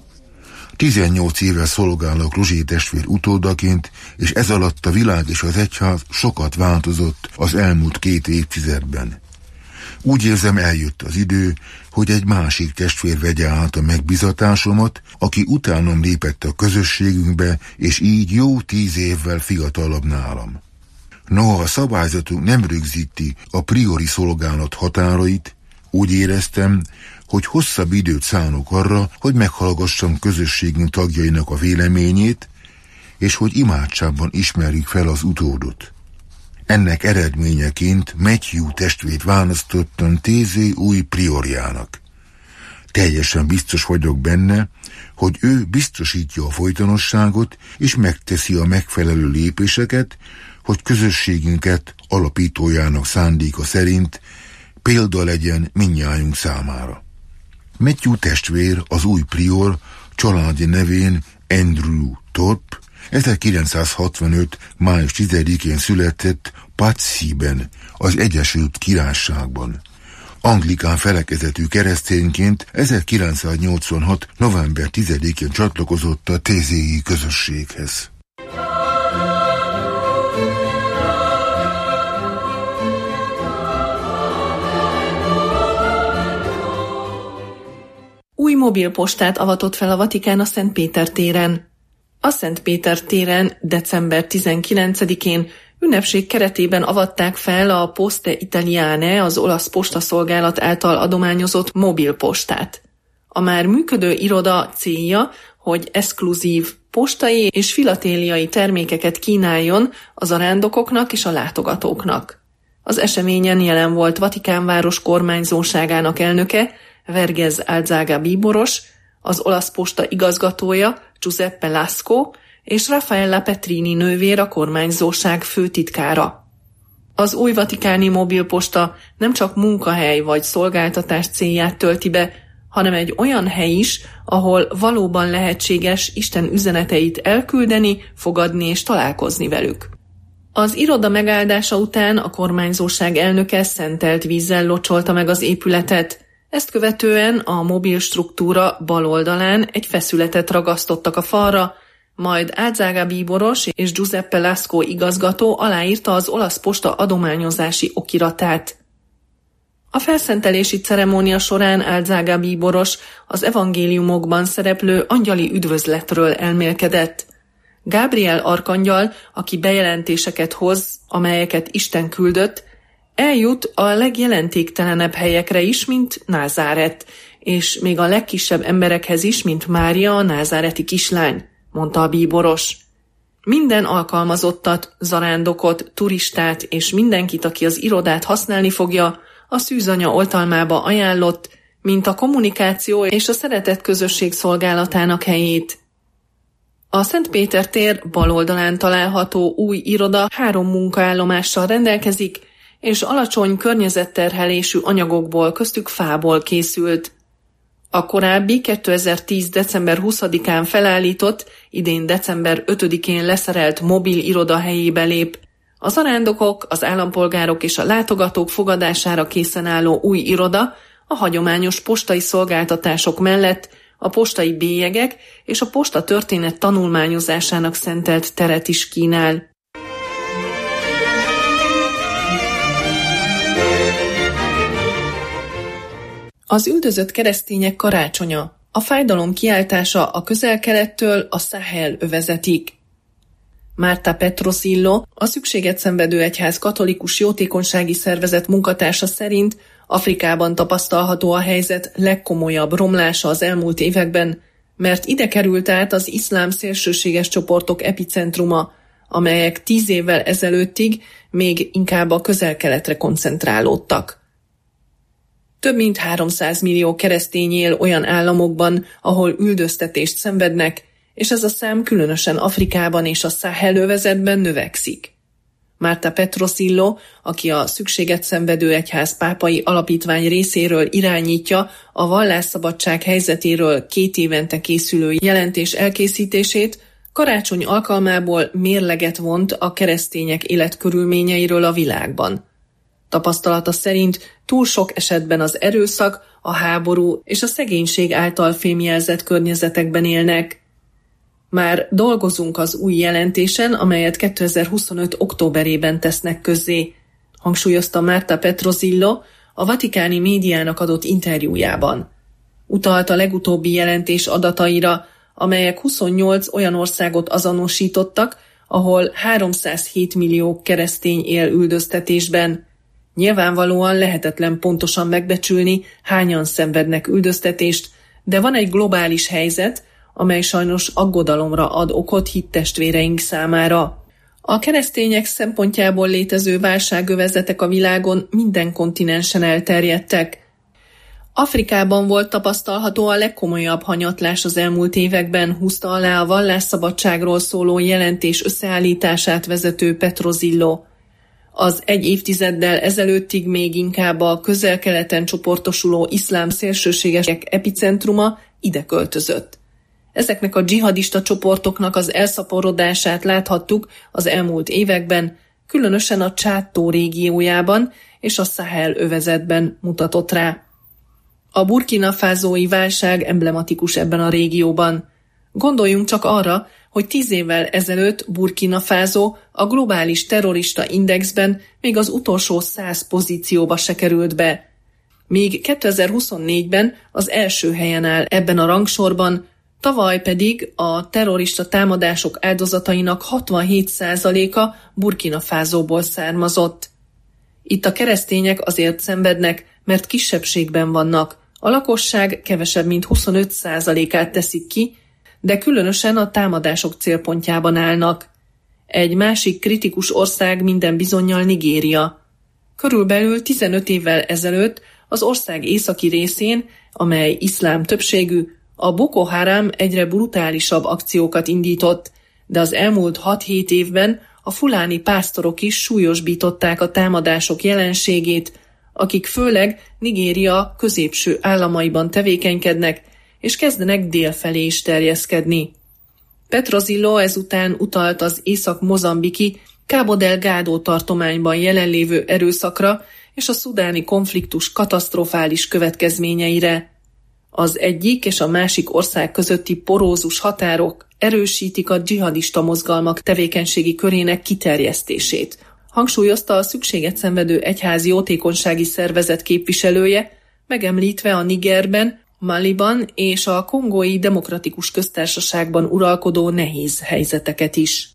18 éve szolgálok Rozsé testvér utódaként, és ez alatt a világ és az egyház sokat változott az elmúlt 2 évtizedben. Úgy érzem, eljött az idő, hogy egy másik testvér vegye át a megbizatásomat, aki utánam lépett a közösségünkbe, és így jó 10 évvel fiatalabb nálam. Noha a szabályzatunk nem rögzíti a priori szolgálat határait, úgy éreztem, hogy hosszabb időt szánok arra, hogy meghallgassam közösségünk tagjainak a véleményét, és hogy imádságban ismerjük fel az utódot. Ennek eredményeként Matthew testvét választottam tézé új priorjának. Teljesen biztos vagyok benne, hogy ő biztosítja a folytonosságot, és megteszi a megfelelő lépéseket, hogy közösségünket alapítójának szándéka szerint példa legyen mindnyájunk számára. Matthew testvér, az új prior, családi nevén Andrew Thorpe, 1965. május 10-én született Patsyben, az Egyesült Királyságban. Anglikán felekezetű keresztényként 1986. november 10-én csatlakozott a tézéi közösséghez. Új mobilpostát avatott fel a Vatikán a Szent Péter téren. A Szent Péter téren december 19-én ünnepség keretében avatták fel a Poste Italiane, az olasz postaszolgálat által adományozott mobilpostát. A már működő iroda célja, hogy exkluzív postai és filatéliai termékeket kínáljon a zarándokoknak és a látogatóknak. Az eseményen jelen volt Vatikánváros kormányzóságának elnöke, Vergés Alzaga bíboros, az olasz posta igazgatója Giuseppe Lasco és Raffaella Petrini nővér a kormányzóság főtitkára. Az új vatikáni mobilposta nem csak munkahely vagy szolgáltatás célját tölti be, hanem egy olyan hely is, ahol valóban lehetséges Isten üzeneteit elküldeni, fogadni és találkozni velük. Az iroda megáldása után a kormányzóság elnöke szentelt vízzel locsolta meg az épületet. Ezt követően a mobil struktúra bal oldalán egy feszületet ragasztottak a falra, majd Alzaga bíboros és Giuseppe Lasco igazgató aláírta az olasz posta adományozási okiratát. A felszentelési ceremónia során Alzaga bíboros az evangéliumokban szereplő angyali üdvözletről elmélkedett. Gabriel arkangyal, aki bejelentéseket hoz, amelyeket Isten küldött, eljut a legjelentéktelenebb helyekre is, mint Názáret, és még a legkisebb emberekhez is, mint Mária, a názáreti kislány, mondta a bíboros. Minden alkalmazottat, zarándokot, turistát és mindenkit, aki az irodát használni fogja, a szűzanya oltalmába ajánlott, mint a kommunikáció és a szeretett közösség szolgálatának helyét. A Szent Péter tér bal oldalán található új iroda 3 munkaállomással rendelkezik, és alacsony környezetterhelésű anyagokból, köztük fából készült. A korábbi 2010. december 20-án felállított, idén december 5-én leszerelt mobil iroda helyébe lép. A zarándokok, az állampolgárok és a látogatók fogadására készen álló új iroda a hagyományos postai szolgáltatások mellett a postai bélyegek és a posta történet tanulmányozásának szentelt teret is kínál. Az üldözött keresztények karácsonya, a fájdalom kiáltása a Közel-Kelettől a Sahel övezetig. Marta Petrosillo, a Szükséget Szenvedő Egyház katolikus jótékonysági szervezet munkatársa szerint Afrikában tapasztalható a helyzet legkomolyabb romlása az elmúlt években, mert ide került át az iszlám szélsőséges csoportok epicentruma, amelyek 10 évvel ezelőttig még inkább a Közel-Keletre koncentrálódtak. Több mint 300 millió keresztény él olyan államokban, ahol üldöztetést szenvednek, és ez a szám különösen Afrikában és a Sahel övezetben növekszik. Marta Petrosillo, aki a Szükséget Szenvedő Egyház pápai alapítvány részéről irányítja a vallásszabadság helyzetéről 2 évente készülő jelentés elkészítését, karácsony alkalmából mérleget vont a keresztények életkörülményeiről a világban. Tapasztalata szerint túl sok esetben az erőszak, a háború és a szegénység által fémjelzett környezetekben élnek. Már dolgozunk az új jelentésen, amelyet 2025. októberében tesznek közzé, hangsúlyozta Marta Petrosillo a vatikáni médiának adott interjújában. Utalt a legutóbbi jelentés adataira, amelyek 28 olyan országot azonosítottak, ahol 307 millió keresztény él üldöztetésben. Nyilvánvalóan lehetetlen pontosan megbecsülni, hányan szenvednek üldöztetést, de van egy globális helyzet, amely sajnos aggodalomra ad okot hittestvéreink számára. A keresztények szempontjából létező válságövezetek a világon minden kontinensen elterjedtek. Afrikában volt tapasztalható a legkomolyabb hanyatlás az elmúlt években, húzta alá a vallásszabadságról szóló jelentés összeállítását vezető Petrosillo. Az 1 évtizeddel ezelőttig még inkább a Közel-Keleten csoportosuló iszlám szélsőségesek epicentruma ide költözött. Ezeknek a dzsihadista csoportoknak az elszaporodását láthattuk az elmúlt években, különösen a Csád-tó régiójában és a Sahel övezetben mutatott rá. A Burkina Fasói válság emblematikus ebben a régióban. Gondoljunk csak arra, hogy 10 évvel ezelőtt Burkina Faso a globális terrorista indexben még az utolsó 100 pozícióba se került be. Míg 2024-ben az első helyen áll ebben a rangsorban, tavaly pedig a terrorista támadások áldozatainak 67%-a Burkina Fasóból származott. Itt a keresztények azért szenvednek, mert kisebbségben vannak. A lakosság kevesebb mint 25%-át teszik ki, de különösen a támadások célpontjában állnak. Egy másik kritikus ország minden bizonnyal Nigéria. Körülbelül 15 évvel ezelőtt az ország északi részén, amely iszlám többségű, A Boko Haram egyre brutálisabb akciókat indított, de az elmúlt 6-7 évben a fuláni pásztorok is súlyosbították a támadások jelenségét, akik főleg Nigéria középső államaiban tevékenykednek, és kezdenek dél felé is terjeszkedni. Petrozillo ezután utalt az észak-mozambiki Cabo Delgado tartományban jelenlévő erőszakra és a szudáni konfliktus katasztrofális következményeire. Az egyik és a másik ország közötti porózus határok erősítik a dzsihadista mozgalmak tevékenységi körének kiterjesztését, hangsúlyozta a szükséget szenvedő egyházi jótékonysági szervezet képviselője, megemlítve a Nigerben, Maliban és a Kongói Demokratikus Köztársaságban uralkodó nehéz helyzeteket is.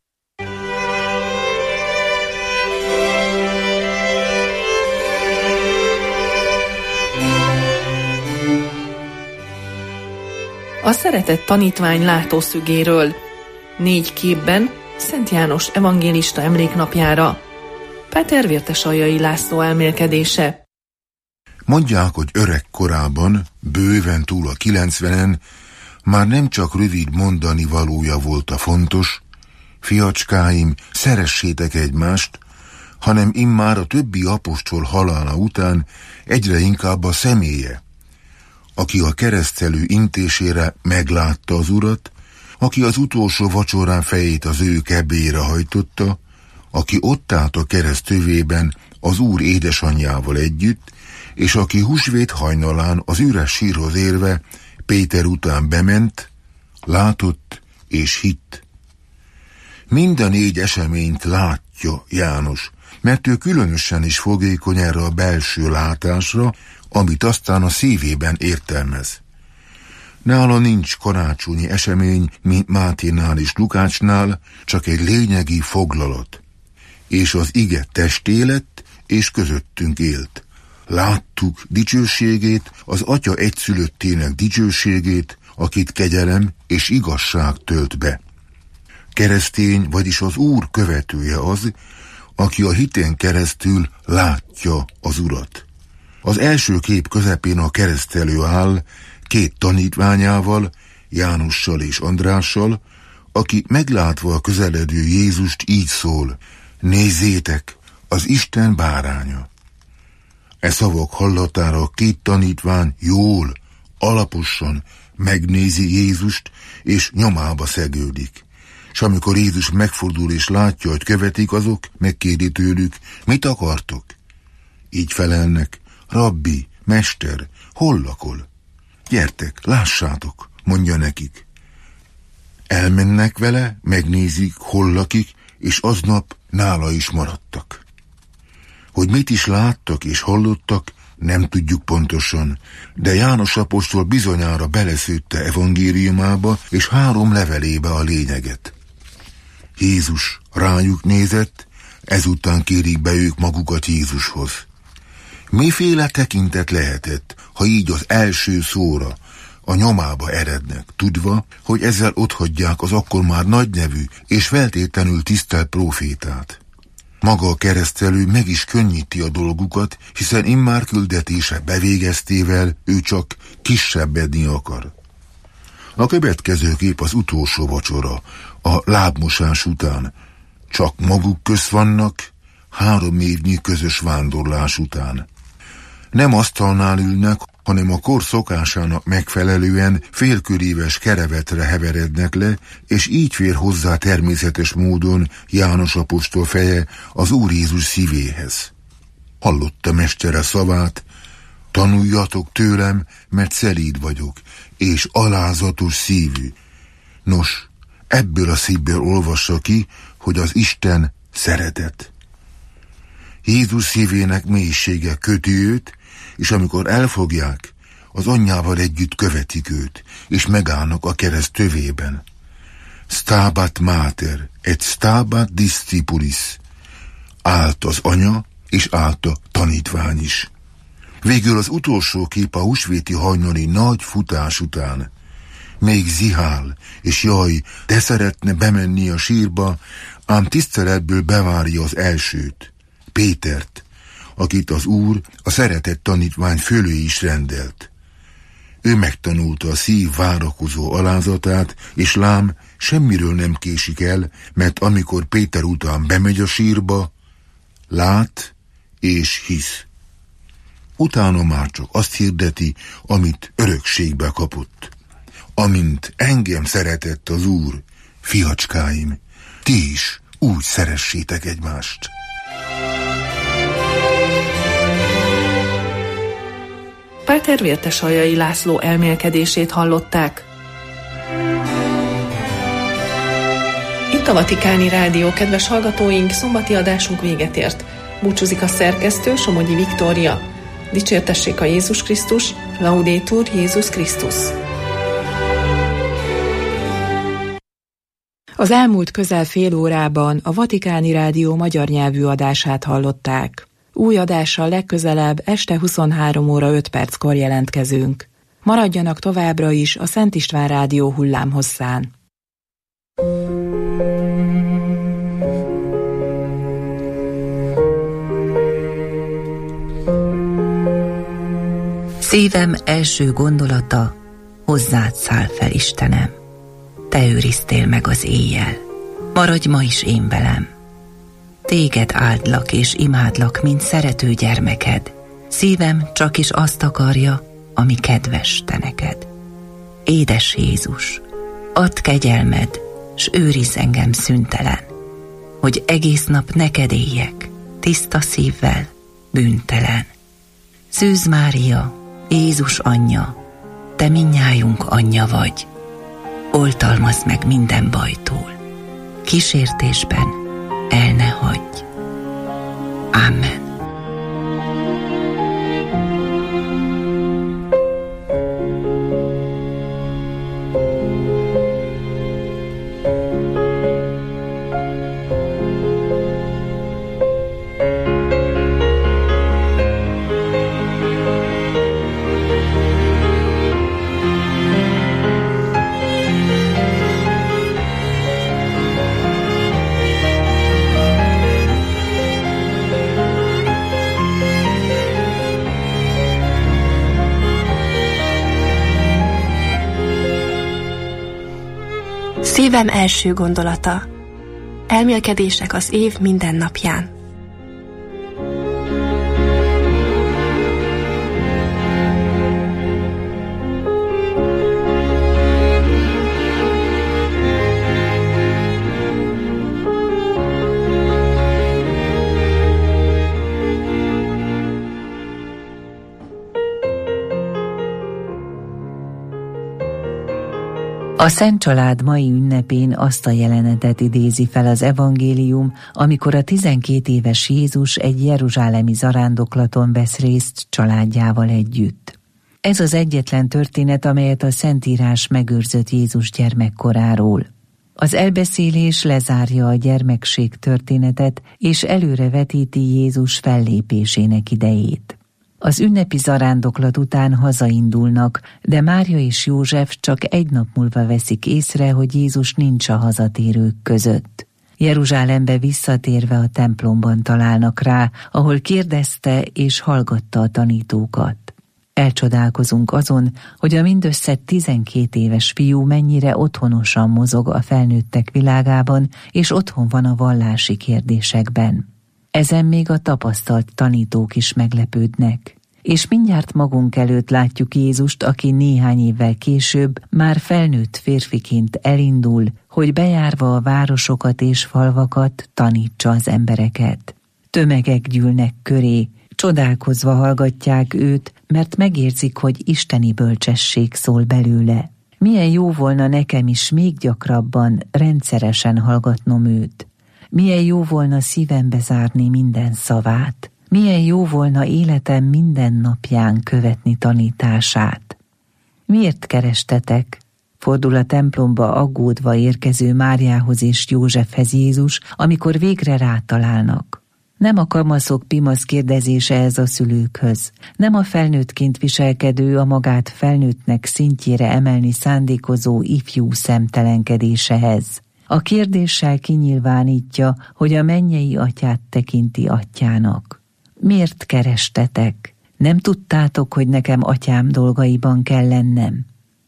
A szeretett tanítvány látószögéről. 4 képben Szent János evangélista emléknapjára. Péter Vértesaljai László elmélkedése. Mondják, hogy öreg korában, bőven túl a 90-en, már nem csak rövid mondani valója volt a fontos, fiacskáim, szeressétek egymást, hanem immár a többi apostol halála után egyre inkább a személye, aki a keresztelő intésére meglátta az Urat, aki az utolsó vacsorán fejét az ő kebére hajtotta, aki ott állt a kereszt tövében az Úr édesanyjával együtt, és aki húsvét hajnalán az üres sírhoz érve Péter után bement, látott és hitt. Mind a 4 eseményt látja János, mert ő különösen is fogékony erre a belső látásra, amit aztán a szívében értelmez. Nála nincs karácsonyi esemény, mint Máténál és Lukácsnál, csak egy lényegi foglalat. És az ige testé lett, és közöttünk élt. Láttuk dicsőségét, az Atya egyszülöttének dicsőségét, akit kegyelem és igazság tölt be. Keresztény, vagyis az Úr követője az, aki a hiten keresztül látja az Urat. Az első kép közepén a keresztelő áll 2 tanítványával, Jánossal és Andrással, aki meglátva a közeledő Jézust így szól: nézzétek, az Isten báránya. E szavak hallatára a 2 tanítvány jól, alaposan megnézi Jézust, és nyomába szegődik. S amikor Jézus megfordul és látja, hogy követik, azok megkéri tőlük: mit akartok? Így felelnek: rabbi, mester, hol lakol? Gyertek, lássátok, mondja nekik. Elmennek vele, megnézik, hol lakik, és aznap nála is maradtak. Hogy mit is láttak és hallottak, nem tudjuk pontosan, de János apostol bizonyára beleszőtte evangéliumába és 3 levelébe a lényeget. Jézus rájuk nézett, ezután kérik be ők magukat Jézushoz. Miféle tekintet lehetett, ha így az első szóra a nyomába erednek, tudva, hogy ezzel otthagyják az akkor már nagynevű és feltétlenül tisztelt prófétát. Maga a keresztelő meg is könnyíti a dolgukat, hiszen immár küldetése bevégeztével ő csak kisebbedni akar. A következő kép az utolsó vacsora, a lábmosás után. Csak maguk közt vannak, 3 évnyi közös vándorlás után. Nem asztalnál ülnek, hanem a kor szokásának megfelelően félköríves kerevetre heverednek le, és így fér hozzá természetes módon János apostol feje az Úr Jézus szívéhez. Hallotta mestere szavát: tanuljatok tőlem, mert szelíd vagyok, és alázatos szívű. Nos, ebből a szívből olvassa ki, hogy az Isten szeretet. Jézus szívének mélysége köti őt, és amikor elfogják, az anyjával együtt követik őt, és megállnak a kereszt tövében. Stabat mater, et stabat discipulis. Állt az anya, és állt a tanítvány is. Végül az utolsó kép a húsvéti hajnali nagy futás után. Még zihál, és jaj, de szeretne bemenni a sírba, ám tiszteletből bevárja az elsőt, Pétert, akit az Úr, a szeretett tanítvány fölé is rendelt. Ő megtanulta a szív várakozó alázatát, és lám, semmiről nem késik el, mert amikor Péter után bemegy a sírba, lát és hisz. Utána már csak azt hirdeti, amit örökségbe kapott. Amint engem szeretett az Úr, fiacskáim, ti is úgy szeressétek egymást. Páter Vértesaljai László elmélkedését hallották. Itt a Vatikáni Rádió, kedves hallgatóink, szombati adásunk véget ért. Búcsúzik a szerkesztő, Somogyi Viktória. Dicsértessék a Jézus Krisztus, Laudetur Jézus Krisztus. Az elmúlt közel fél órában a Vatikáni Rádió magyar nyelvű adását hallották. Új adással legközelebb este 23 óra 5 perckor jelentkezünk. Maradjanak továbbra is a Szent István Rádió hullámhosszán. Szívem első gondolata, hozzád száll fel, Istenem. Te őriztél meg az éjjel, maradj ma is én velem. Téged áldlak és imádlak, mint szerető gyermeked. Szívem csak is azt akarja, ami kedves te neked. Édes Jézus, add kegyelmed, s őrizz engem szüntelen, hogy egész nap neked éljek, tiszta szívvel, bűntelen. Szűz Mária, Jézus anyja, te mindnyájunk anyja vagy. Oltalmazd meg minden bajtól, kísértésben el ne hagyj. Amen. Szívem első gondolata. Elmélkedések az év minden napján. A Szent Család mai ünnepén azt a jelenetet idézi fel az evangélium, amikor a 12 éves Jézus egy jeruzsálemi zarándoklaton vesz részt családjával együtt. Ez az egyetlen történet, amelyet a Szentírás megőrzött Jézus gyermekkoráról. Az elbeszélés lezárja a gyermekség történetet, és előrevetíti Jézus fellépésének idejét. Az ünnepi zarándoklat után hazaindulnak, de Mária és József csak egy nap múlva veszik észre, hogy Jézus nincs a hazatérők között. Jeruzsálembe visszatérve a templomban találnak rá, ahol kérdezte és hallgatta a tanítókat. Elcsodálkozunk azon, hogy a mindössze 12 éves fiú mennyire otthonosan mozog a felnőttek világában, és otthon van a vallási kérdésekben. Ezen még a tapasztalt tanítók is meglepődnek. És mindjárt magunk előtt látjuk Jézust, aki néhány évvel később már felnőtt férfiként elindul, hogy bejárva a városokat és falvakat tanítsa az embereket. Tömegek gyűlnek köré, csodálkozva hallgatják őt, mert megérzik, hogy isteni bölcsesség szól belőle. Milyen jó volna nekem is még gyakrabban, rendszeresen hallgatnom őt. Milyen jó volna szívembe zárni minden szavát. Milyen jó volna életem minden napján követni tanítását. Miért kerestetek? Fordul a templomba aggódva érkező Máriához és Józsefhez Jézus, amikor végre rátalálnak. Nem a kamaszok pimasz kérdezése ez a szülőkhöz. Nem a felnőttként viselkedő, a magát felnőttnek szintjére emelni szándékozó ifjú szemtelenkedésehez. A kérdéssel kinyilvánítja, hogy a mennyei atyát tekinti atyának. Miért kerestetek? Nem tudtátok, hogy nekem atyám dolgaiban kell lennem?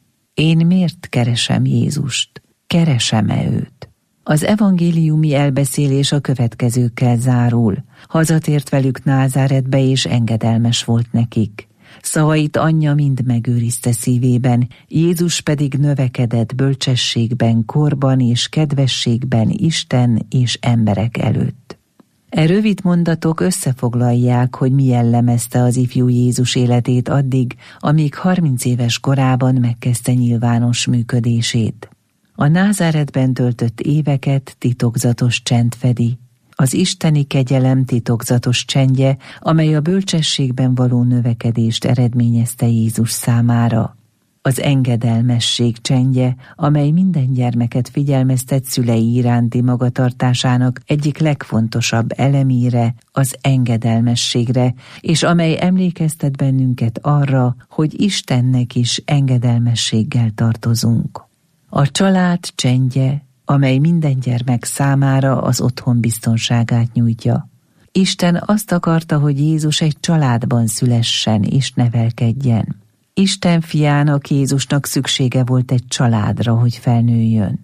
Én miért keresem Jézust? Keresem-e őt? Az evangéliumi elbeszélés a következőkkel zárul. Hazatért velük Názáretbe, és engedelmes volt nekik. Szavait anyja mind megőrizte szívében, Jézus pedig növekedett bölcsességben, korban és kedvességben Isten és emberek előtt. E rövid mondatok összefoglalják, hogy mi jellemezte az ifjú Jézus életét addig, amíg 30 éves korában megkezdte nyilvános működését. A Názáretben töltött éveket titokzatos csend fedi. Az isteni kegyelem titokzatos csendje, amely a bölcsességben való növekedést eredményezte Jézus számára. Az engedelmesség csendje, amely minden gyermeket figyelmeztet szülei iránti magatartásának egyik legfontosabb elemére, az engedelmességre, és amely emlékeztet bennünket arra, hogy Istennek is engedelmességgel tartozunk. A család csendje, amely minden gyermek számára az otthon biztonságát nyújtja. Isten azt akarta, hogy Jézus egy családban szülessen és nevelkedjen. Isten fiának, Jézusnak szüksége volt egy családra, hogy felnőjön.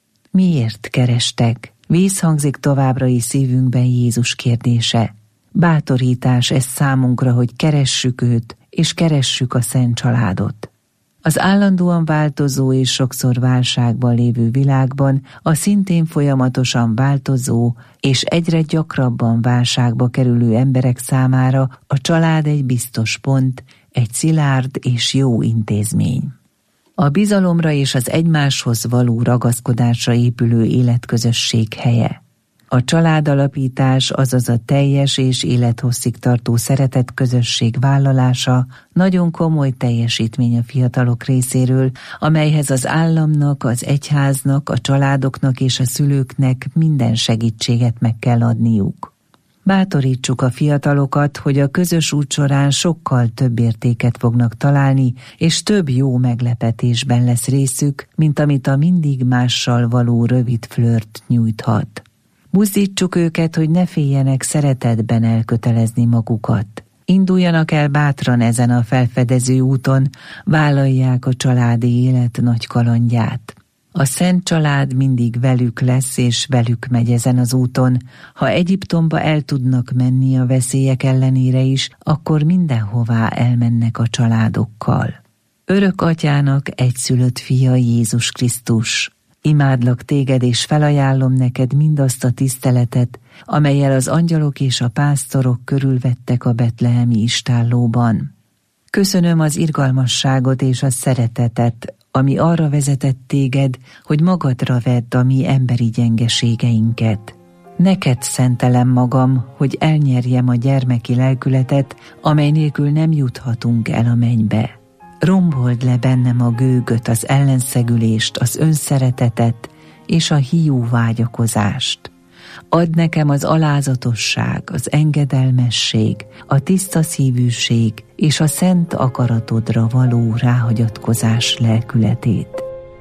Miért kerestek? Vízhangzik továbbra is szívünkben Jézus kérdése. Bátorítás ez számunkra, hogy keressük őt, és keressük a szent családot. Az állandóan változó és sokszor válságban lévő világban a szintén folyamatosan változó és egyre gyakrabban válságba kerülő emberek számára a család egy biztos pont, egy szilárd és jó intézmény. A bizalomra és az egymáshoz való ragaszkodásra épülő életközösség helye. A családalapítás, azaz a teljes és élethosszig tartó szeretetközösség vállalása nagyon komoly teljesítmény a fiatalok részéről, amelyhez az államnak, az egyháznak, a családoknak és a szülőknek minden segítséget meg kell adniuk. Bátorítsuk a fiatalokat, hogy a közös út során sokkal több értéket fognak találni, és több jó meglepetésben lesz részük, mint amit a mindig mással való rövid flört nyújthat. Buzdítsuk őket, hogy ne féljenek szeretetben elkötelezni magukat. Induljanak el bátran ezen a felfedező úton, vállalják a családi élet nagy kalandját. A szent család mindig velük lesz és velük megy ezen az úton. Ha Egyiptomba el tudnak menni a veszélyek ellenére is, akkor mindenhová elmennek a családokkal. Örök atyának egyszülött fia Jézus Krisztus. Imádlak téged, és felajánlom neked mindazt a tiszteletet, amellyel az angyalok és a pásztorok körülvettek a betlehemi istállóban. Köszönöm az irgalmasságot és a szeretetet, ami arra vezetett téged, hogy magadra vedd a mi emberi gyengeségeinket. Neked szentelem magam, hogy elnyerjem a gyermeki lelkületet, amely nélkül nem juthatunk el a mennybe. Rombold le bennem a gőgöt, az ellenszegülést, az önszeretetet és a hiú vágyakozást. Add nekem az alázatosság, az engedelmesség, a tiszta szívűség és a szent akaratodra való ráhagyatkozás lelkületét.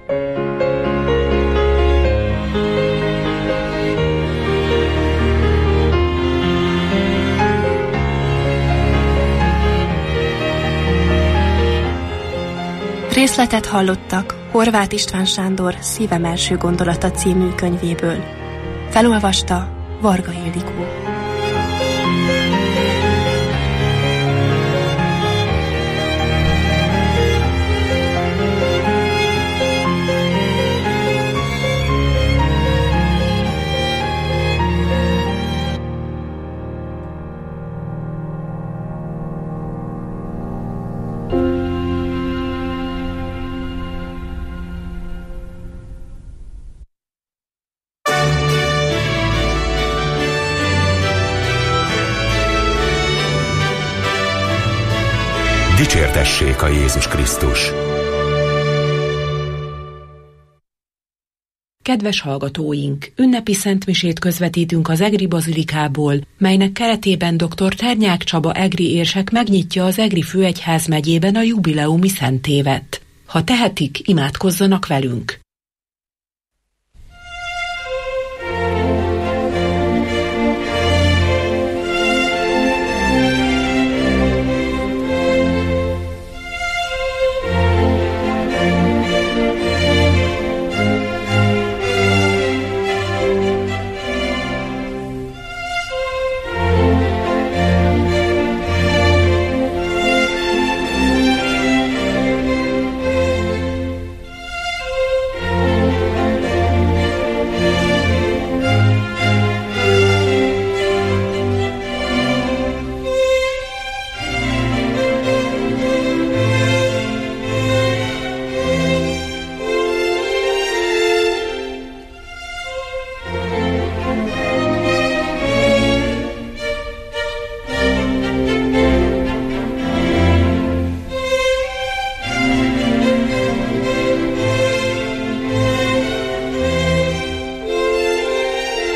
Részletet hallottak Horváth István Sándor Szívem első gondolata című könyvéből. Felolvasta Varga Ildikó. Dicsértessék a Jézus Krisztus! Kedves hallgatóink! Ünnepi szentmisét közvetítünk az Egri Bazilikából, melynek keretében dr. Ternyák Csaba egri érsek megnyitja az Egri Főegyházmegyében a jubileumi szentévet. Ha tehetik, imádkozzanak velünk!